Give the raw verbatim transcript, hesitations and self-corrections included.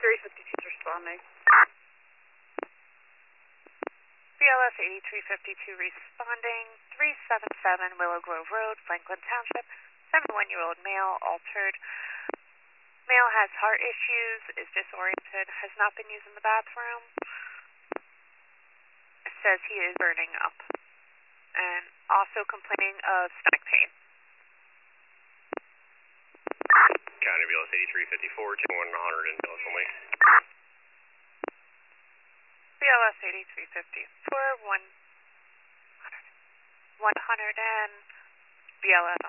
eighty-three fifty-two is responding. B L S eighty-three fifty-two responding, three seven seven Willow Grove Road, Franklin Township, seventy-one-year-old male, altered. Male has heart issues, is disoriented, has not been using the bathroom. Says he is burning up. And also complaining of stomach pain. County B L S eighty-three fifty-four, two one hundred in Dallas only. B L S eighty-three fifty-four, one hundred, one hundred and B L S